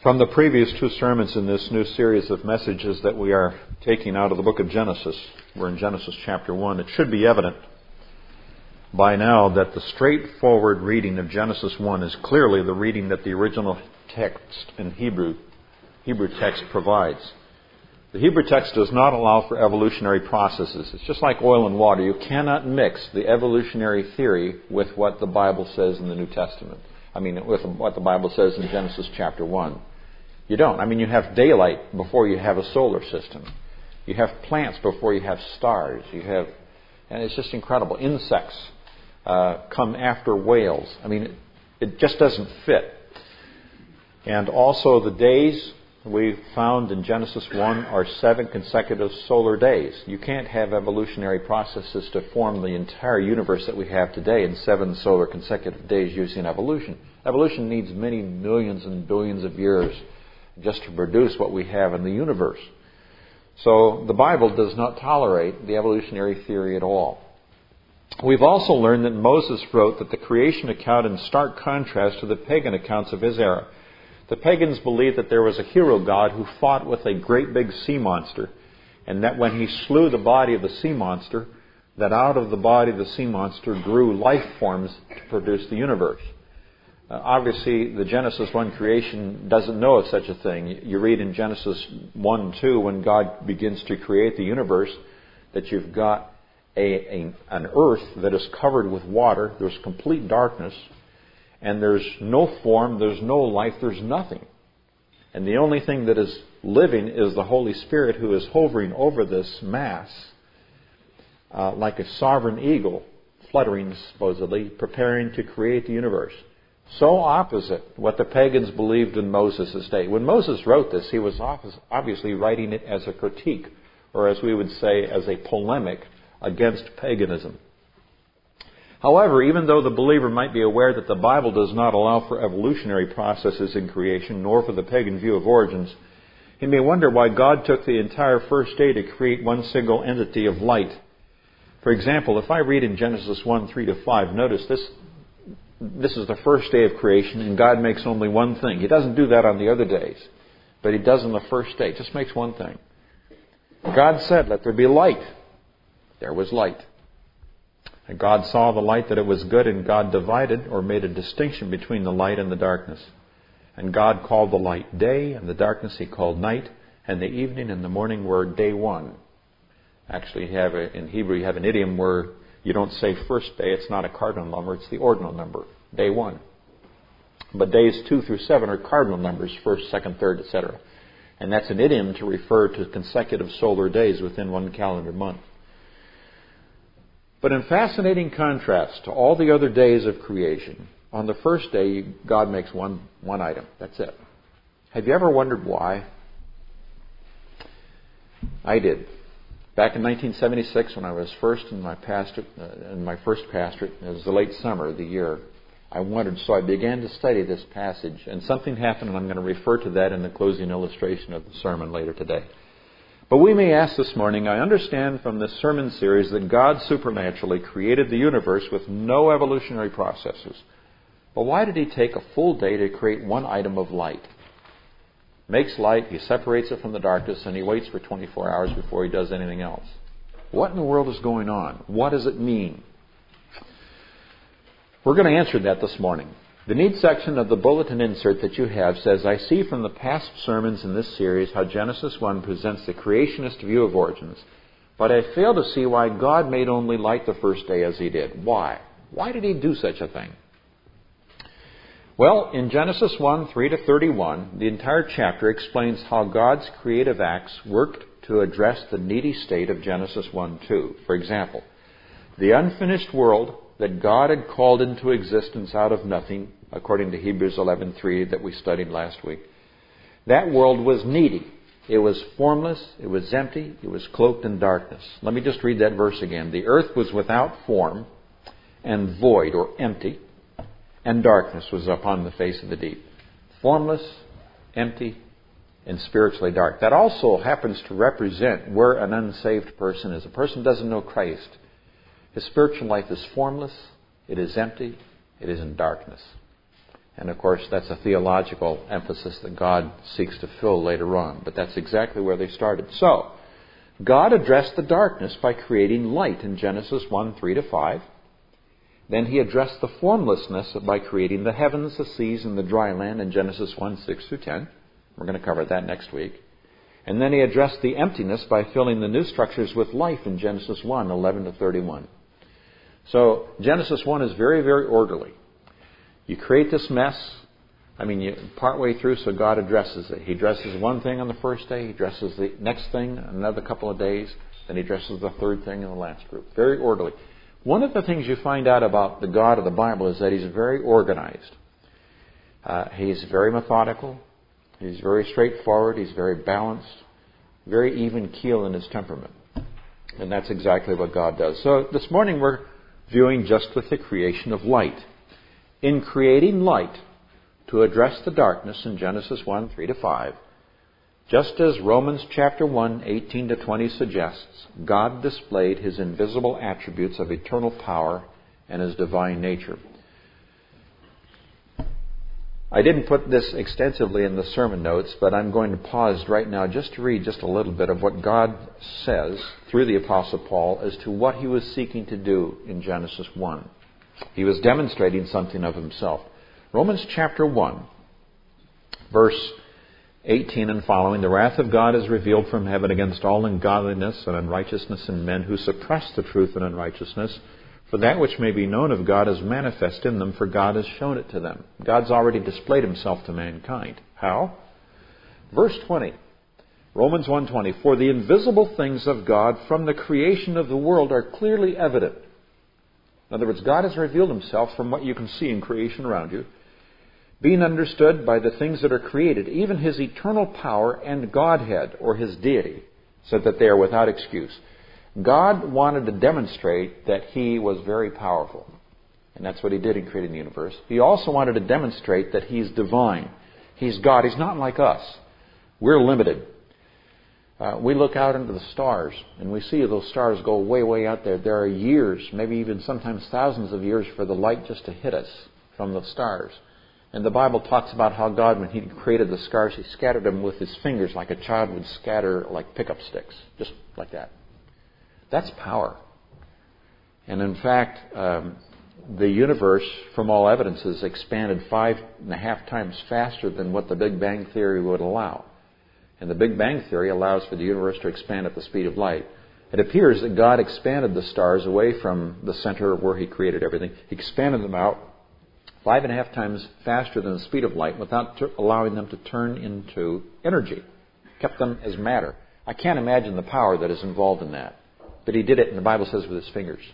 From the previous two sermons in this new series of messages that we are taking out of the book of Genesis, we're in Genesis chapter 1, it should be evident by now that the straightforward reading of Genesis 1 is clearly the reading that the original text in Hebrew text provides. The Hebrew text does not allow for evolutionary processes. It's just like oil and water. You cannot mix the evolutionary theory with what the Bible says in the New Testament. With what the Bible says in Genesis chapter 1. You don't. You have daylight before you have a solar system. You have plants before you have stars. And it's just incredible. Insects come after whales. It just doesn't fit. And also the days we found in Genesis 1 are 7 consecutive solar days. You can't have evolutionary processes to form the entire universe that we have today in 7 solar consecutive days using evolution. Evolution needs many millions and billions of years just to produce what we have in the universe. So the Bible does not tolerate the evolutionary theory at all. We've also learned that Moses wrote that the creation account in stark contrast to the pagan accounts of his era. The pagans believed that there was a hero god who fought with a great big sea monster, and that when he slew the body of the sea monster, that out of the body of the sea monster grew life forms to produce the universe. Obviously, the Genesis 1 creation doesn't know of such a thing. You read in Genesis 1 2, when God begins to create the universe, that you've got an earth that is covered with water. There's complete darkness. And there's no form, there's no life, there's nothing. And the only thing that is living is the Holy Spirit, who is hovering over this mass like a sovereign eagle, fluttering supposedly, preparing to create the universe. So opposite what the pagans believed in Moses' day. When Moses wrote this, he was obviously writing it as a critique, or as we would say, as a polemic against paganism. However, even though the believer might be aware that the Bible does not allow for evolutionary processes in creation, nor for the pagan view of origins, he may wonder why God took the entire first day to create one single entity of light. For example, if I read in Genesis 1, 3-5, notice this is the first day of creation, and God makes only one thing. He doesn't do that on the other days, but He does on the first day. Just makes one thing. God said, "Let there be light." There was light. And God saw the light that it was good, and God divided or made a distinction between the light and the darkness. And God called the light day, and the darkness He called night, and the evening and the morning were day one. Actually, in Hebrew you have an idiom where you don't say first day. It's not a cardinal number, it's the ordinal number, day one. But days 2 through 7 are cardinal numbers, first, second, third, etc. And that's an idiom to refer to consecutive solar days within one calendar month. But in fascinating contrast to all the other days of creation, on the first day, God makes one item. That's it. Have you ever wondered why? I did. Back in 1976, when I was first in my first pastorate, it was the late summer of the year, I wondered, so I began to study this passage, and something happened, and I'm going to refer to that in the closing illustration of the sermon later today. But we may ask this morning, I understand from this sermon series that God supernaturally created the universe with no evolutionary processes. But why did He take a full day to create one item of light? Makes light, He separates it from the darkness, and He waits for 24 hours before He does anything else. What in the world is going on? What does it mean? We're going to answer that this morning. The Need section of the bulletin insert that you have says, "I see from the past sermons in this series how Genesis 1 presents the creationist view of origins, but I fail to see why God made only light the first day as He did. Why? Why did He do such a thing?" Well, in Genesis 1, 3-31, the entire chapter explains how God's creative acts worked to address the needy state of Genesis 1, 2. For example, the unfinished world that God had called into existence out of nothing, according to Hebrews 11:3 that we studied last week. That world was needy. It was formless. It was empty. It was cloaked in darkness. Let me just read that verse again. The earth was without form and void, or empty, and darkness was upon the face of the deep. Formless, empty, and spiritually dark. That also happens to represent where an unsaved person is. A person doesn't know Christ. His spiritual life is formless, it is empty, it is in darkness. And of course, that's a theological emphasis that God seeks to fill later on. But that's exactly where they started. So, God addressed the darkness by creating light in Genesis 1, 3-5. Then He addressed the formlessness by creating the heavens, the seas, and the dry land in Genesis 1, 6-10. We're going to cover that next week. And then He addressed the emptiness by filling the new structures with life in Genesis 1, 11-31. So Genesis 1 is very, very orderly. You create this mess, partway through, so God addresses it. He addresses one thing on the first day, He addresses the next thing another couple of days, then He addresses the third thing in the last group. Very orderly. One of the things you find out about the God of the Bible is that He's very organized. He's very methodical. He's very straightforward. He's very balanced. Very even keel in His temperament. And that's exactly what God does. So this morning we're viewing just with the creation of light. In creating light to address the darkness in Genesis 1, 3-5, just as Romans chapter 1, 18-20 suggests, God displayed His invisible attributes of eternal power and His divine nature. I didn't put this extensively in the sermon notes, but I'm going to pause right now just to read just a little bit of what God says through the Apostle Paul as to what he was seeking to do in Genesis 1. He was demonstrating something of Himself. Romans chapter 1, verse 18 and following, the wrath of God is revealed from heaven against all ungodliness and unrighteousness in men who suppress the truth in unrighteousness. For that which may be known of God is manifest in them, for God has shown it to them. God's already displayed Himself to mankind. How? Verse 20. Romans 1:20. For the invisible things of God from the creation of the world are clearly evident. In other words, God has revealed Himself from what you can see in creation around you, being understood by the things that are created, even His eternal power and Godhead, or His deity, so that they are without excuse. God wanted to demonstrate that He was very powerful. And that's what He did in creating the universe. He also wanted to demonstrate that He's divine. He's God. He's not like us. We're limited. We look out into the stars, and we see those stars go way, way out there. There are years, maybe even sometimes thousands of years, for the light just to hit us from the stars. And the Bible talks about how God, when He created the stars, He scattered them with His fingers like a child would scatter like pickup sticks. Just like that. That's power. And in fact, the universe, from all evidence, has expanded 5.5 times faster than what the Big Bang Theory would allow. And the Big Bang Theory allows for the universe to expand at the speed of light. It appears that God expanded the stars away from the center where He created everything. He expanded them out 5.5 times faster than the speed of light without allowing them to turn into energy. Kept them as matter. I can't imagine the power that is involved in that. But He did it, and the Bible says, with His fingers.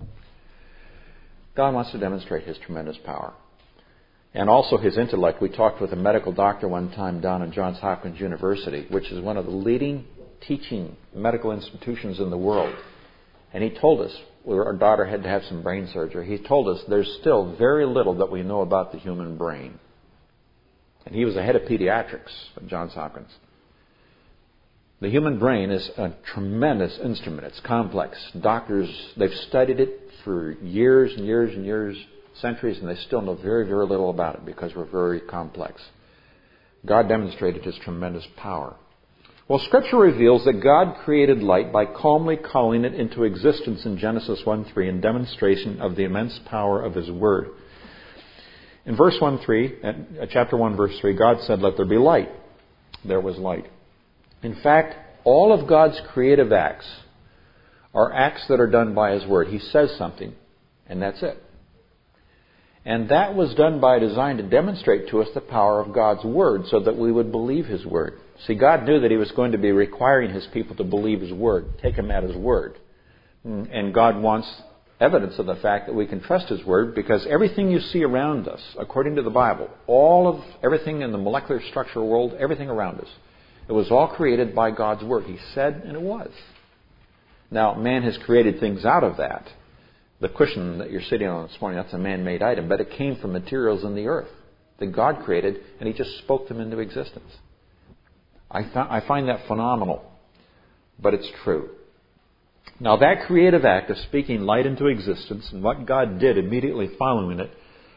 God wants to demonstrate His tremendous power. And also His intellect. We talked with a medical doctor one time down at Johns Hopkins University, which is one of the leading teaching medical institutions in the world. And he told us, our daughter had to have some brain surgery, he told us there's still very little that we know about the human brain. And he was the head of pediatrics at Johns Hopkins. The human brain is a tremendous instrument. It's complex. Doctors, they've studied it for years and years and years, centuries, and they still know very, very little about it because we're very complex. God demonstrated His tremendous power. Well, Scripture reveals that God created light by calmly calling it into existence in Genesis 1:3 in demonstration of the immense power of His Word. In verse 1:3, chapter 1, verse 3, God said, "Let there be light." There was light. In fact, all of God's creative acts are acts that are done by His Word. He says something, and that's it. And that was done by design to demonstrate to us the power of God's Word so that we would believe His Word. See, God knew that He was going to be requiring His people to believe His Word, take Him at His Word. And God wants evidence of the fact that we can trust His Word because everything you see around us, according to the Bible, everything in the molecular structural world, everything around us, it was all created by God's Word. He said, and it was. Now, man has created things out of that. The cushion that you're sitting on this morning, that's a man-made item, but it came from materials in the earth that God created, and He just spoke them into existence. I find that phenomenal, but it's true. Now, that creative act of speaking light into existence and what God did immediately following it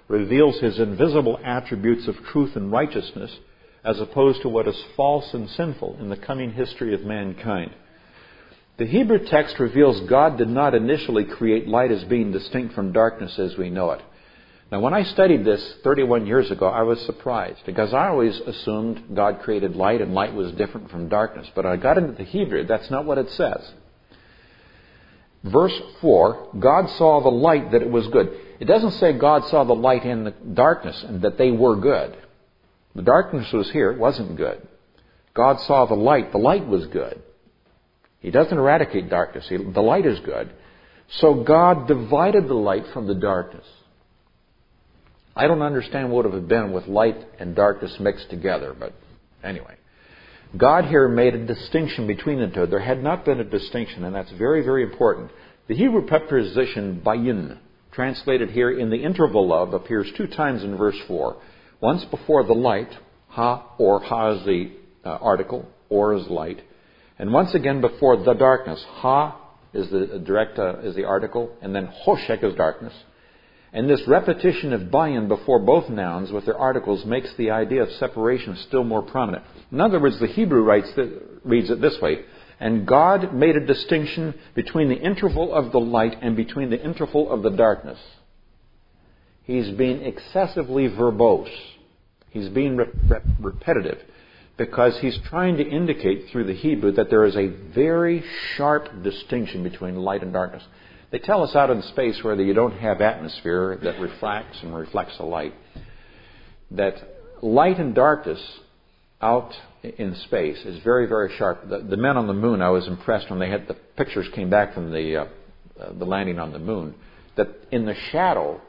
reveals His invisible attributes of truth and righteousness as opposed to what is false and sinful in the coming history of mankind. The Hebrew text reveals God did not initially create light as being distinct from darkness as we know it. Now, when I studied this 31 years ago, I was surprised because I always assumed God created light and light was different from darkness. But I got into the Hebrew, that's not what it says. Verse 4, God saw the light that it was good. It doesn't say God saw the light and the darkness and that they were good. The darkness was here, it wasn't good. God saw the light was good. He doesn't eradicate darkness. The light is good. So God divided the light from the darkness. I don't understand what it would have been with light and darkness mixed together, but anyway. God here made a distinction between the two. There had not been a distinction, and that's very, very important. The Hebrew preposition bayin, translated here in the interval of, appears 2 times in verse 4. Once before the light, ha, or ha is the article, or is light. And once again before the darkness, ha is the article, and then hoshek is darkness. And this repetition of bayin before both nouns with their articles makes the idea of separation still more prominent. In other words, the Hebrew reads it this way, and God made a distinction between the interval of the light and between the interval of the darkness. He's being excessively verbose. He's being repetitive because he's trying to indicate through the Hebrew that there is a very sharp distinction between light and darkness. They tell us out in space where you don't have atmosphere that refracts and reflects the light, that light and darkness out in space is very, very sharp. The men on the moon, I was impressed when the pictures came back from the landing on the moon, that in the shadow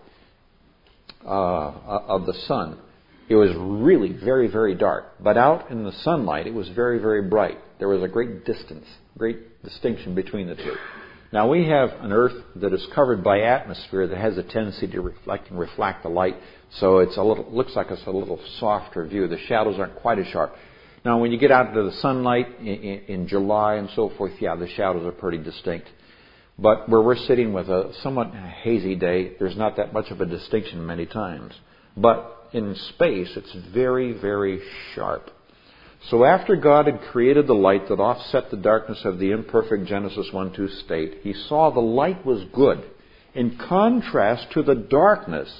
of the sun, it was really very, very dark. But out in the sunlight, it was very, very bright. There was a great distance, great distinction between the two. Now, we have an Earth that is covered by atmosphere that has a tendency to reflect and refract the light, so looks like it's a little softer view. The shadows aren't quite as sharp. Now, when you get out into the sunlight in July and so forth, the shadows are pretty distinct. But where we're sitting with a somewhat hazy day, there's not that much of a distinction many times. But in space, it's very, very sharp. So after God had created the light that offset the darkness of the imperfect Genesis 1:2 state, He saw the light was good in contrast to the darkness.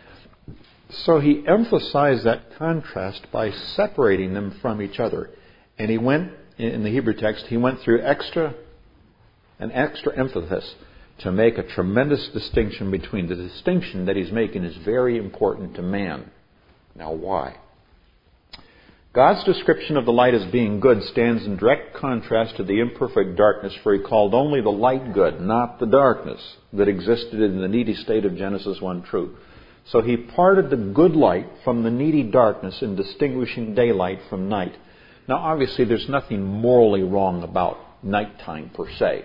So He emphasized that contrast by separating them from each other. And He went, in the Hebrew text, He went through an extra emphasis to make a tremendous distinction between. The distinction that He's making is very important to man. Now why? God's description of the light as being good stands in direct contrast to the imperfect darkness, for He called only the light good, not the darkness that existed in the needy state of Genesis 1 true. So He parted the good light from the needy darkness in distinguishing daylight from night. Now obviously there's nothing morally wrong about nighttime per se.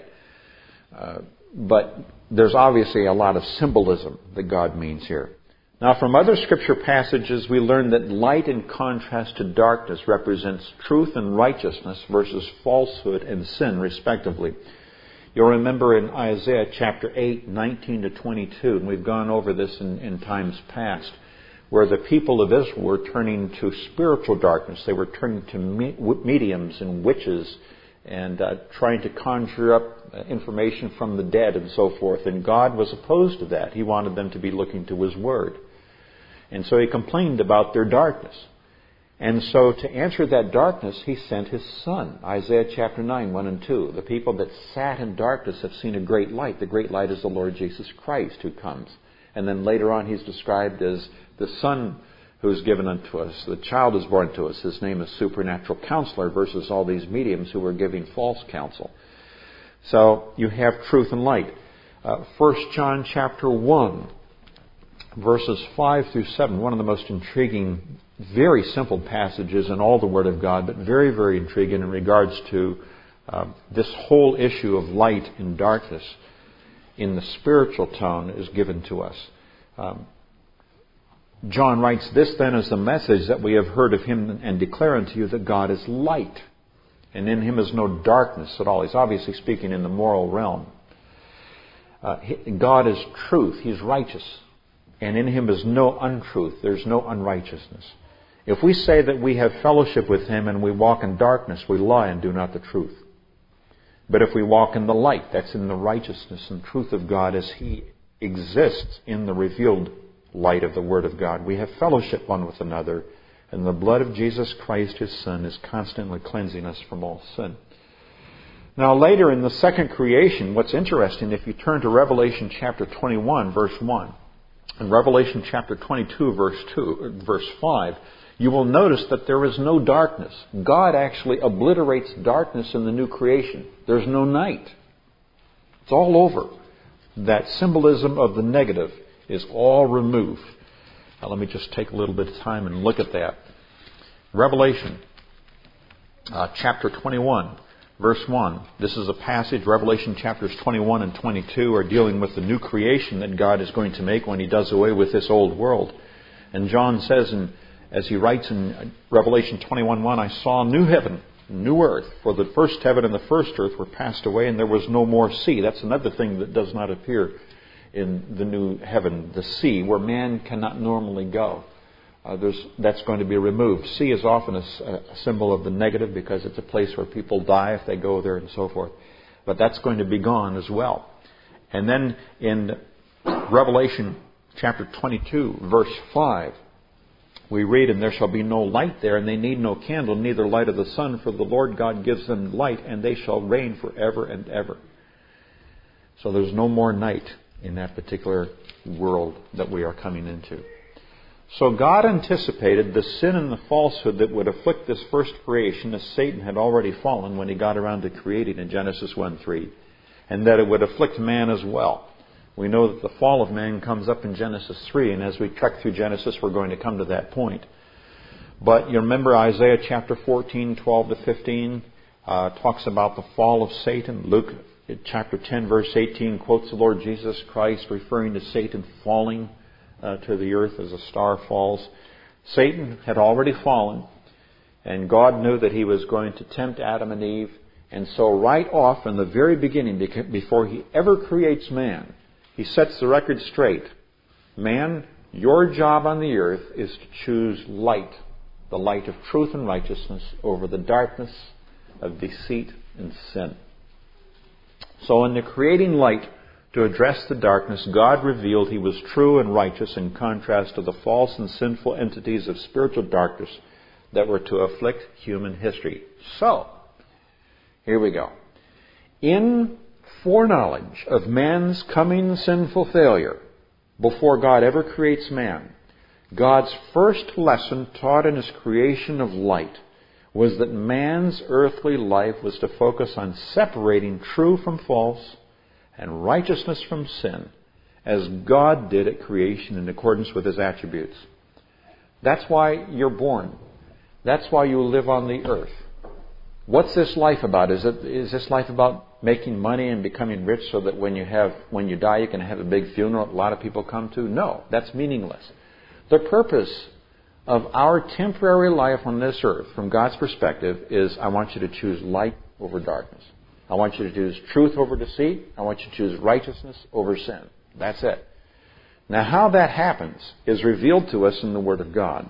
But there's obviously a lot of symbolism that God means here. Now, from other Scripture passages, we learn that light in contrast to darkness represents truth and righteousness versus falsehood and sin, respectively. You'll remember in Isaiah chapter 8, 19 to 22, and we've gone over this in times past, where the people of Israel were turning to spiritual darkness. They were turning to mediums and witches and trying to conjure up information from the dead and so forth. And God was opposed to that. He wanted them to be looking to His Word. And so He complained about their darkness. And so to answer that darkness, He sent His Son. Isaiah chapter 9, 1 and 2. The people that sat in darkness have seen a great light. The great light is the Lord Jesus Christ who comes. And then later on He's described as the Son who is given unto us. The child is born to us. His name is Supernatural Counselor versus all these mediums who were giving false counsel. So you have truth and light. 1 John chapter 1. Verses 5 through 7, one of the most intriguing, very simple passages in all the Word of God, but very, very intriguing in regards to this whole issue of light and darkness in the spiritual tone is given to us. John writes, "This then is the message that we have heard of Him and declare unto you that God is light, and in Him is no darkness at all." He's obviously speaking in the moral realm. God is truth. He's righteous. and in Him is no untruth. There's no unrighteousness. If we say that we have fellowship with Him and we walk in darkness, we lie and do not the truth. But if we walk in the light, that's in the righteousness and truth of God as He exists in the revealed light of the Word of God, we have fellowship one with another, and the blood of Jesus Christ, His Son, is constantly cleansing us from all sin. Now later in the second creation, what's interesting, if you turn to Revelation chapter 21, verse 1, and Revelation chapter 22, verse 5, you will notice that there is no darkness. God actually obliterates darkness in the new creation. There's no night. It's all over. That symbolism of the negative is all removed. Now let me just take a little bit of time and look at that. Revelation chapter 21, verse 1. This is a passage, Revelation chapters 21 and 22 are dealing with the new creation that God is going to make when He does away with this old world. And John says, as he writes in Revelation 21:1, I saw a new heaven, new earth, for the first heaven and the first earth were passed away, and there was no more sea. That's another thing that does not appear in the new heaven, the sea, where man cannot normally go. That's going to be removed. Sea is often a symbol of the negative because it's a place where people die if they go there and so forth. But that's going to be gone as well. And then in Revelation chapter 22, verse 5, we read, and there shall be no light there, and they need no candle, neither light of the sun, for the Lord God gives them light, and they shall reign forever and ever. So there's no more night in that particular world that we are coming into. So God anticipated the sin and the falsehood that would afflict this first creation, as Satan had already fallen when he got around to creating in Genesis 1:3, and that it would afflict man as well. We know that the fall of man comes up in Genesis 3, and as we trek through Genesis, we're going to come to that point. But you remember Isaiah chapter 14, 12 to 15, talks about the fall of Satan. Luke chapter 10, verse 18, quotes the Lord Jesus Christ, referring to Satan falling to the earth as a star falls. Satan had already fallen, and God knew that He was going to tempt Adam and Eve. And so right off in the very beginning, before He ever creates man, He sets the record straight. Man, your job on the earth is to choose light, the light of truth and righteousness, over the darkness of deceit and sin. So in the creating light to address the darkness, God revealed He was true and righteous in contrast to the false and sinful entities of spiritual darkness that were to afflict human history. So, here we go. In foreknowledge of man's coming sinful failure, before God ever creates man, God's first lesson taught in His creation of light was that man's earthly life was to focus on separating true from false and righteousness from sin, as God did at creation in accordance with His attributes. That's why you're born. That's why you live on the earth. What's this life about? Is this life about making money and becoming rich so that when you die you can have a big funeral a lot of people come to? No, that's meaningless. The purpose of our temporary life on this earth, from God's perspective, is I want you to choose light over darkness. I want you to choose truth over deceit. I want you to choose righteousness over sin. That's it. Now, how that happens is revealed to us in the Word of God.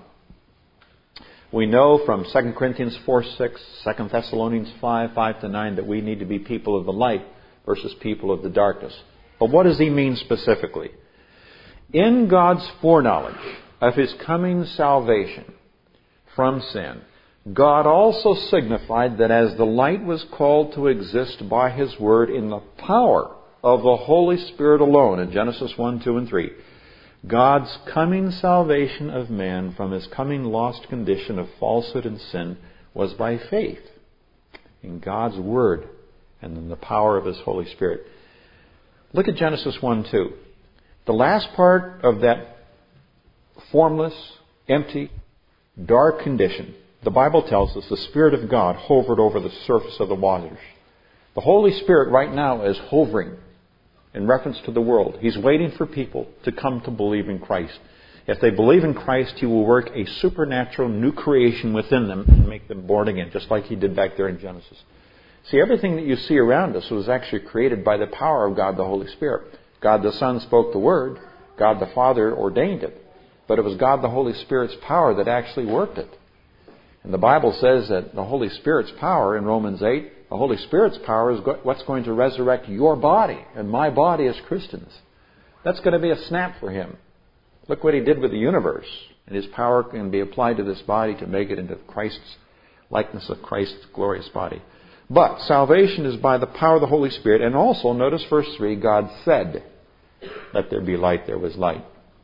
We know from 2 Corinthians 4:6, 2 Thessalonians 5:5-9 that we need to be people of the light versus people of the darkness. But what does he mean specifically? In God's foreknowledge of His coming salvation from sin, God also signified that as the light was called to exist by His Word in the power of the Holy Spirit alone in Genesis 1, 2, and 3, God's coming salvation of man from his coming lost condition of falsehood and sin was by faith in God's Word and in the power of His Holy Spirit. Look at Genesis 1, 2. The last part of that formless, empty, dark condition, the Bible tells us the Spirit of God hovered over the surface of the waters. The Holy Spirit right now is hovering in reference to the world. He's waiting for people to come to believe in Christ. If they believe in Christ, He will work a supernatural new creation within them and make them born again, just like He did back there in Genesis. See, everything that you see around us was actually created by the power of God the Holy Spirit. God the Son spoke the Word. God the Father ordained it, but it was God the Holy Spirit's power that actually worked it. And the Bible says that the Holy Spirit's power, in Romans 8, the Holy Spirit's power is what's going to resurrect your body and my body as Christians. That's going to be a snap for Him. Look what He did with the universe. And His power can be applied to this body to make it into Christ's likeness of Christ's glorious body. But salvation is by the power of the Holy Spirit. And also, notice verse 3, God said, "Let there be light," there was light.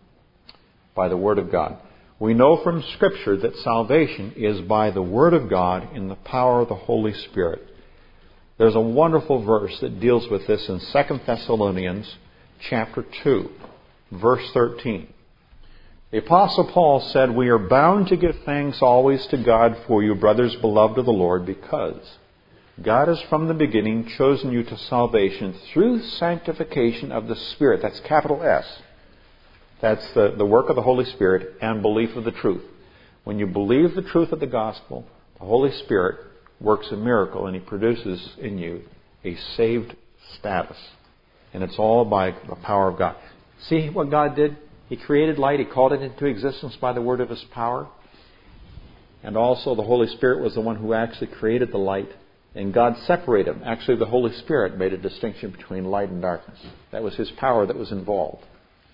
By the Word of God. We know from Scripture that salvation is by the Word of God in the power of the Holy Spirit. There's a wonderful verse that deals with this in 2 Thessalonians chapter 2, verse 13. The Apostle Paul said, "We are bound to give thanks always to God for you, brothers beloved of the Lord, because God has from the beginning chosen you to salvation through sanctification of the Spirit." That's capital S. That's the work of the Holy Spirit and belief of the truth. When you believe the truth of the gospel, the Holy Spirit works a miracle and He produces in you a saved status. And it's all by the power of God. See what God did? He created light. He called it into existence by the word of His power. And also the Holy Spirit was the one who actually created the light. And God separated them. Actually, the Holy Spirit made a distinction between light and darkness. That was His power that was involved.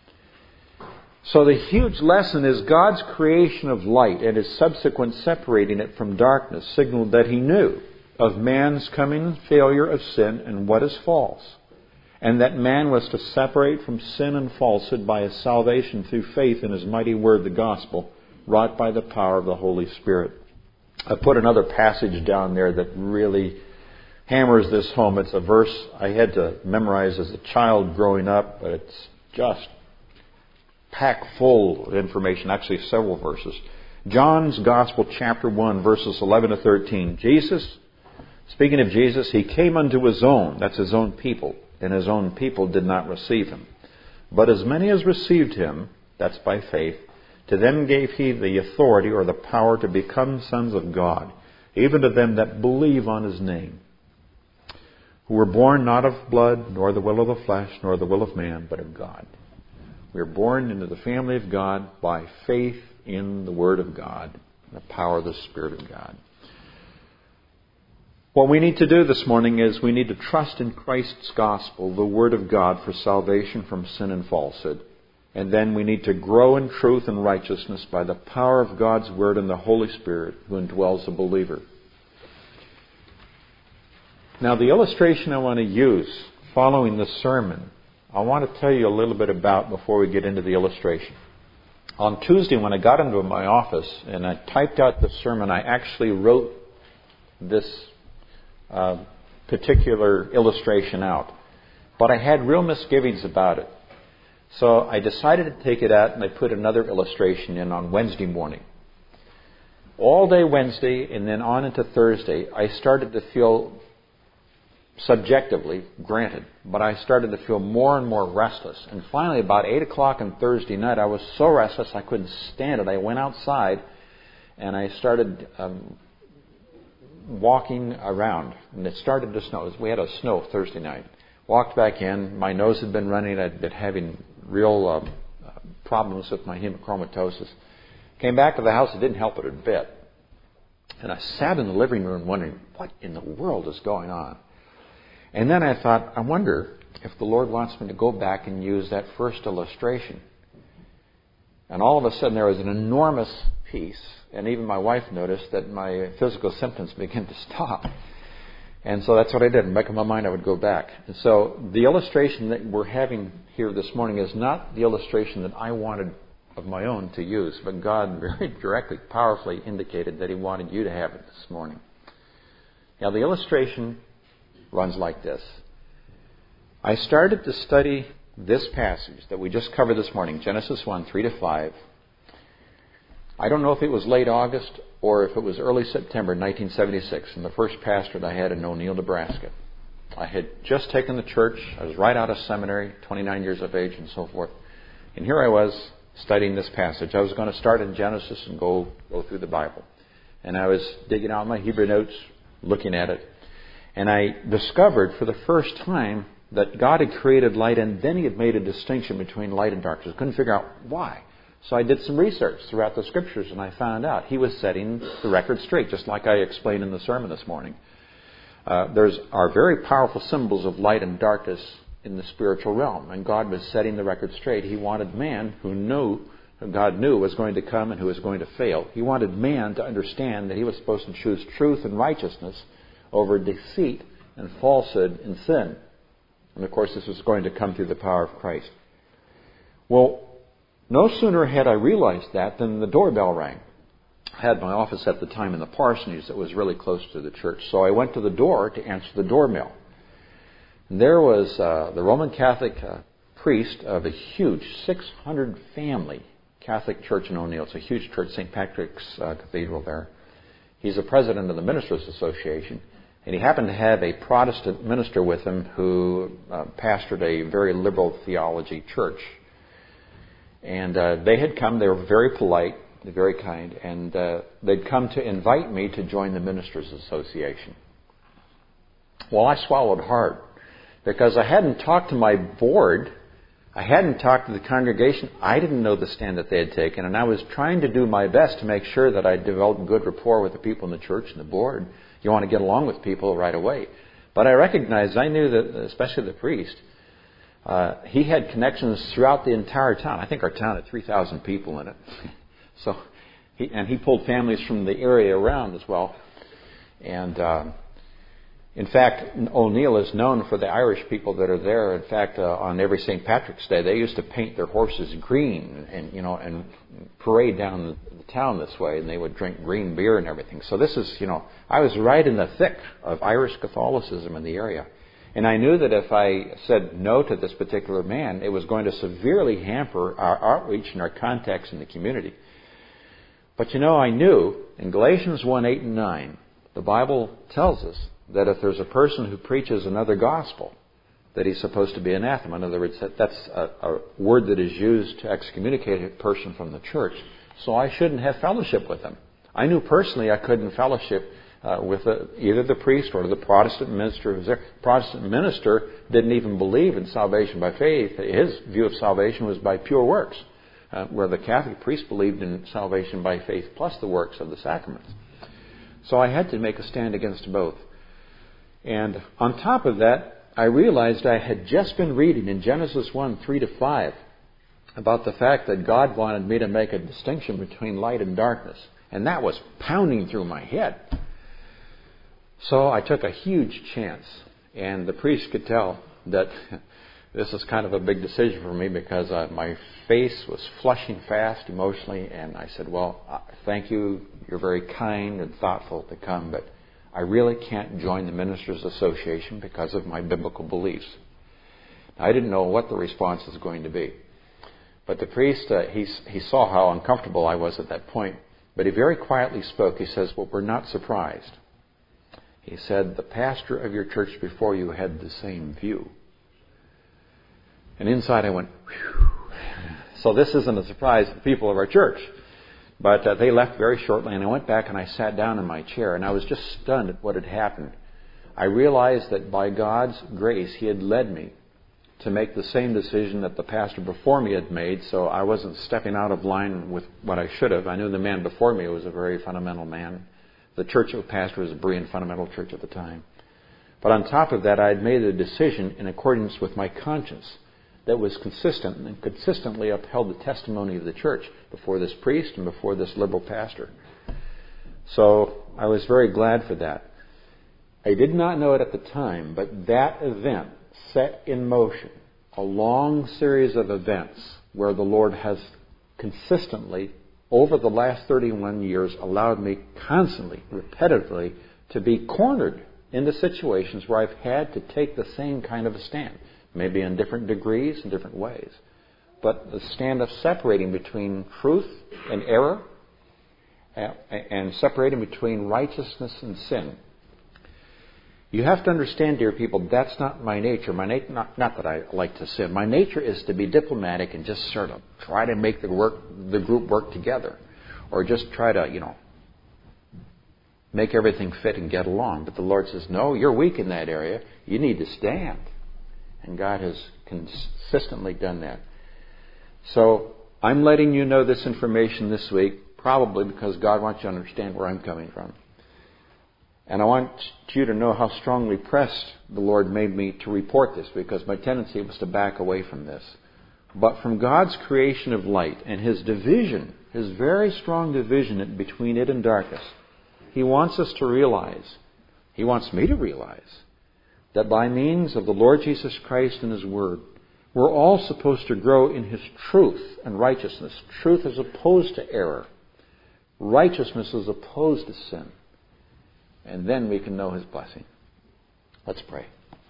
So the huge lesson is God's creation of light and His subsequent separating it from darkness signaled that He knew of man's coming failure of sin and what is false. And that man was to separate from sin and falsehood by His salvation through faith in His mighty word, the gospel, wrought by the power of the Holy Spirit. I put another passage down there that really hammers this home. It's a verse I had to memorize as a child growing up, but it's just packed full of information, actually several verses. John's Gospel, chapter 1, verses 11 to 13. Speaking of Jesus, He came unto His own, that's His own people, and His own people did not receive Him. But as many as received Him, that's by faith, to them gave He the authority or the power to become sons of God, even to them that believe on His name, who were born not of blood, nor the will of the flesh, nor the will of man, but of God. We are born into the family of God by faith in the Word of God, the power of the Spirit of God. What we need to do this morning is we need to trust in Christ's gospel, the Word of God, for salvation from sin and falsehood. And then we need to grow in truth and righteousness by the power of God's Word and the Holy Spirit who indwells the believer. Now, the illustration I want to use following the sermon, I want to tell you a little bit about before we get into the illustration. On Tuesday, when I got into my office and I typed out the sermon, I actually wrote this particular illustration out. But I had real misgivings about it. So I decided to take it out and I put another illustration in on Wednesday morning. All day Wednesday and then on into Thursday, I started to feel subjectively, granted, but I started to feel more and more restless. And finally, about 8 o'clock on Thursday night, I was so restless I couldn't stand it. I went outside and I started walking around. And it started to snow. We had a snow Thursday night. Walked back in. My nose had been running. I'd been having real problems with my hemochromatosis. Came back to the house. It didn't help it a bit. And I sat in the living room wondering, what in the world is going on? And then I thought, I wonder if the Lord wants me to go back and use that first illustration. And all of a sudden there was an enormous piece, and even my wife noticed that my physical symptoms began to stop. And so that's what I did. In the back of my mind, I would go back. And so the illustration that we're having here this morning is not the illustration that I wanted of my own to use, but God very directly, powerfully indicated that He wanted you to have it this morning. Now the illustration runs like this. I started to study this passage that we just covered this morning, Genesis 1, 3 to 5. I don't know if it was late August or if it was early September 1976, and the first pastorate I had in O'Neill, Nebraska. I had just taken the church. I was right out of seminary, 29 years of age and so forth. And here I was studying this passage. I was going to start in Genesis and go through the Bible. And I was digging out my Hebrew notes, looking at it. And I discovered for the first time that God had created light and then He had made a distinction between light and darkness. I couldn't figure out why. So I did some research throughout the Scriptures and I found out He was setting the record straight, just like I explained in the sermon this morning. There are very powerful symbols of light and darkness in the spiritual realm, and God was setting the record straight. He wanted man who God knew was going to come and who was going to fail. He wanted man to understand that he was supposed to choose truth and righteousness over deceit and falsehood and sin. And of course, this was going to come through the power of Christ. Well, no sooner had I realized that than the doorbell rang. I had my office at the time in the parsonage that was really close to the church. So I went to the door to answer the doorbell. And there was the Roman Catholic priest of a huge 600 family Catholic church in O'Neill. It's a huge church, St. Patrick's Cathedral there. He's the president of the Ministers Association. And he happened to have a Protestant minister with him who pastored a very liberal theology church. And they had come. They were very polite, very kind, and they'd come to invite me to join the Ministers Association. Well, I swallowed hard because I hadn't talked to my board. I hadn't talked to the congregation. I didn't know the stand that they had taken, and I was trying to do my best to make sure that I developed good rapport with the people in the church and the board. You want to get along with people right away. But I recognized, I knew that, especially the priest, he had connections throughout the entire town. I think our town had 3,000 people in it. So, he pulled families from the area around as well. And in fact, O'Neill is known for the Irish people that are there. In fact, on every St. Patrick's Day, they used to paint their horses green and parade down the town this way, and they would drink green beer and everything. So this is, I was right in the thick of Irish Catholicism in the area. And I knew that if I said no to this particular man, it was going to severely hamper our outreach and our contacts in the community. But I knew in Galatians 1, 8 and 9, the Bible tells us that if there's a person who preaches another gospel, that he's supposed to be anathema. In other words, that's a word that is used to excommunicate a person from the church. So I shouldn't have fellowship with him. I knew personally I couldn't fellowship with either the priest or the Protestant minister who was there. The Protestant minister didn't even believe in salvation by faith. His view of salvation was by pure works, where the Catholic priest believed in salvation by faith plus the works of the sacraments. So I had to make a stand against both. And on top of that, I realized I had just been reading in Genesis 1, 3 to 5 about the fact that God wanted me to make a distinction between light and darkness. And that was pounding through my head. So I took a huge chance. And the priest could tell that this was kind of a big decision for me because my face was flushing fast emotionally. And I said, well, thank you. You're very kind and thoughtful to come, but I really can't join the Ministers Association because of my biblical beliefs. Now, I didn't know what the response was going to be. But the priest, he saw how uncomfortable I was at that point. But he very quietly spoke. He says, well, we're not surprised. He said, the pastor of your church before you had the same view. And inside I went, whew. So this isn't a surprise to the people of our church. But they left very shortly, and I went back and I sat down in my chair, and I was just stunned at what had happened. I realized that by God's grace, He had led me to make the same decision that the pastor before me had made, so I wasn't stepping out of line with what I should have. I knew the man before me was a very fundamental man. The church of pastor was a Berean fundamental church at the time. But on top of that, I had made a decision in accordance with my conscience that was consistent and consistently upheld the testimony of the church before this priest and before this liberal pastor. So I was very glad for that. I did not know it at the time, but that event set in motion a long series of events where the Lord has consistently, over the last 31 years, allowed me constantly, repetitively, to be cornered into situations where I've had to take the same kind of a stand. Maybe in different degrees, in different ways. But the stand of separating between truth and error and separating between righteousness and sin. You have to understand, dear people, that's not my nature. Not that I like to sin. My nature is to be diplomatic and just sort of try to make the group work together. Or just try to, make everything fit and get along. But the Lord says, no, you're weak in that area. You need to stand. And God has consistently done that. So I'm letting you know this information this week, probably because God wants you to understand where I'm coming from. And I want you to know how strongly pressed the Lord made me to report this, because my tendency was to back away from this. But from God's creation of light and His division, His very strong division between it and darkness, He wants us to realize, He wants me to realize, that by means of the Lord Jesus Christ and His Word, we're all supposed to grow in His truth and righteousness. Truth as opposed to error. Righteousness as opposed to sin. And then we can know His blessing. Let's pray.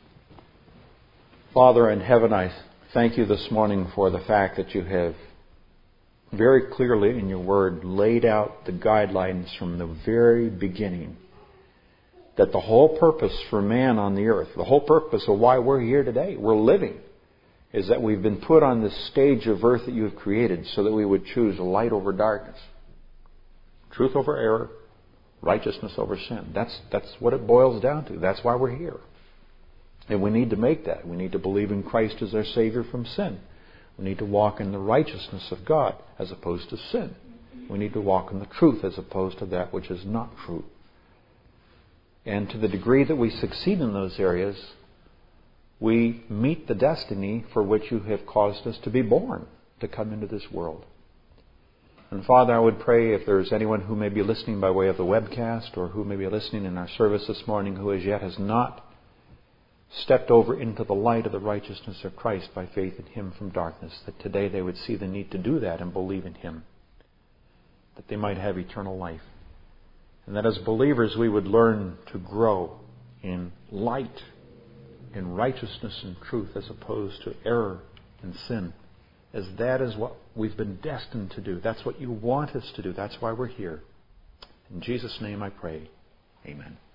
Father in heaven, I thank You this morning for the fact that You have very clearly in Your Word laid out the guidelines from the very beginning. That the whole purpose for man on the earth, the whole purpose of why we're here today, we're living, is that we've been put on this stage of earth that You have created so that we would choose light over darkness. Truth over error. Righteousness over sin. That's what it boils down to. That's why we're here. And we need to make that. We need to believe in Christ as our Savior from sin. We need to walk in the righteousness of God as opposed to sin. We need to walk in the truth as opposed to that which is not true. And to the degree that we succeed in those areas, we meet the destiny for which You have caused us to be born, to come into this world. And Father, I would pray if there's anyone who may be listening by way of the webcast or who may be listening in our service this morning who as yet has not stepped over into the light of the righteousness of Christ by faith in Him from darkness, that today they would see the need to do that and believe in Him, that they might have eternal life. And that as believers we would learn to grow in light, in righteousness and truth as opposed to error and sin. As that is what we've been destined to do. That's what You want us to do. That's why we're here. In Jesus' name I pray. Amen.